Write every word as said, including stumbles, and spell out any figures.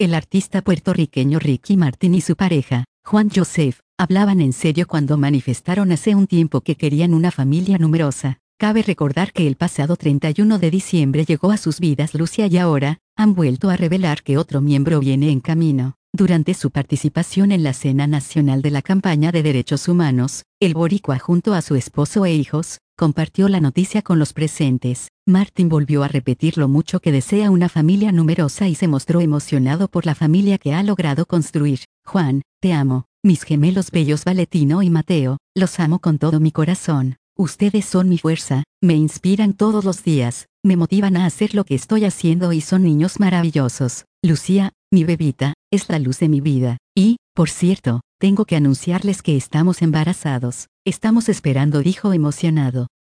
El artista puertorriqueño Ricky Martin y su pareja, Juan Joseph, hablaban en serio cuando manifestaron hace un tiempo que querían una familia numerosa. Cabe recordar que el pasado treinta y uno de diciembre llegó a sus vidas Lucia y ahora, han vuelto a revelar que otro miembro viene en camino. Durante su participación en la Cena Nacional de la Campaña de Derechos Humanos, el boricua junto a su esposo e hijos, compartió la noticia con los presentes. Martin volvió a repetir lo mucho que desea una familia numerosa y se mostró emocionado por la familia que ha logrado construir. Juan, te amo, mis gemelos bellos Valentino y Mateo, los amo con todo mi corazón. Ustedes son mi fuerza, me inspiran todos los días, me motivan a hacer lo que estoy haciendo y son niños maravillosos. Lucía, mi bebita, es la luz de mi vida. Y, por cierto, tengo que anunciarles que estamos embarazados. Estamos esperando, dijo emocionado.